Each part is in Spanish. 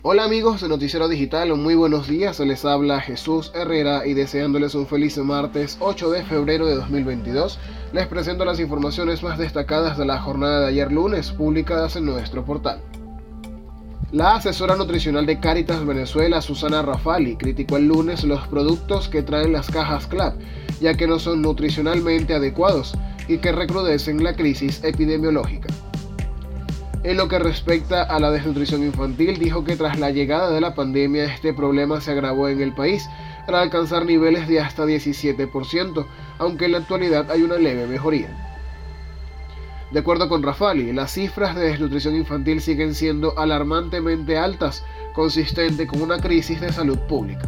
Hola amigos de Noticiero Digital, muy buenos días, les habla Jesús Herrera y deseándoles un feliz martes 8 de febrero de 2022, les presento las informaciones más destacadas de la jornada de ayer lunes publicadas en nuestro portal. La asesora nutricional de Cáritas Venezuela, Susana Rafali, criticó el lunes los productos que traen las cajas CLAP, ya que no son nutricionalmente adecuados y que recrudecen la crisis epidemiológica. En lo que respecta a la desnutrición infantil, dijo que tras la llegada de la pandemia este problema se agravó en el país al alcanzar niveles de hasta 17%, aunque en la actualidad hay una leve mejoría. De acuerdo con Rafali, las cifras de desnutrición infantil siguen siendo alarmantemente altas, consistente con una crisis de salud pública.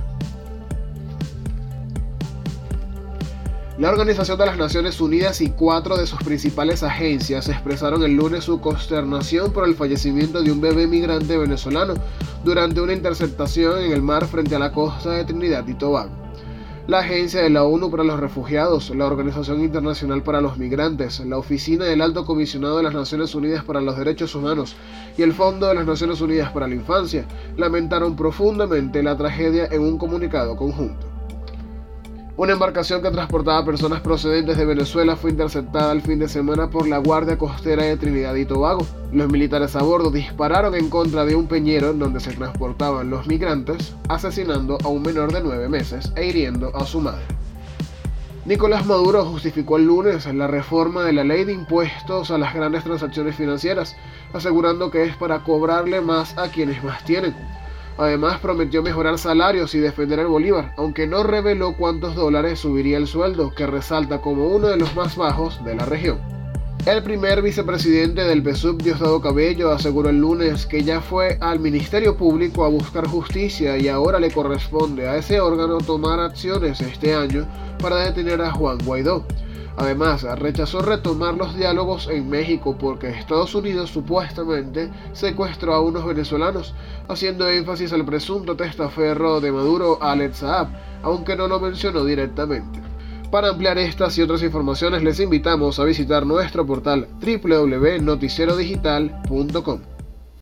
La Organización de las Naciones Unidas y 4 de sus principales agencias expresaron el lunes su consternación por el fallecimiento de un bebé migrante venezolano durante una interceptación en el mar frente a la costa de Trinidad y Tobago. La Agencia de la ONU para los Refugiados, la Organización Internacional para los Migrantes, la Oficina del Alto Comisionado de las Naciones Unidas para los Derechos Humanos y el Fondo de las Naciones Unidas para la Infancia lamentaron profundamente la tragedia en un comunicado conjunto. Una embarcación que transportaba personas procedentes de Venezuela fue interceptada el fin de semana por la Guardia Costera de Trinidad y Tobago. Los militares a bordo dispararon en contra de un peñero en donde se transportaban los migrantes, asesinando a un menor de 9 meses e hiriendo a su madre. Nicolás Maduro justificó el lunes la reforma de la ley de impuestos a las grandes transacciones financieras, asegurando que es para cobrarle más a quienes más tienen. Además, prometió mejorar salarios y defender el bolívar, aunque no reveló cuántos dólares subiría el sueldo, que resalta como uno de los más bajos de la región. El primer vicepresidente del PSUV, Diosdado Cabello, aseguró el lunes que ya fue al Ministerio Público a buscar justicia y ahora le corresponde a ese órgano tomar acciones este año para detener a Juan Guaidó. Además, rechazó retomar los diálogos en México porque Estados Unidos supuestamente secuestró a unos venezolanos, haciendo énfasis al presunto testaferro de Maduro, Alex Saab, aunque no lo mencionó directamente. Para ampliar estas y otras informaciones les invitamos a visitar nuestro portal www.noticierodigital.com.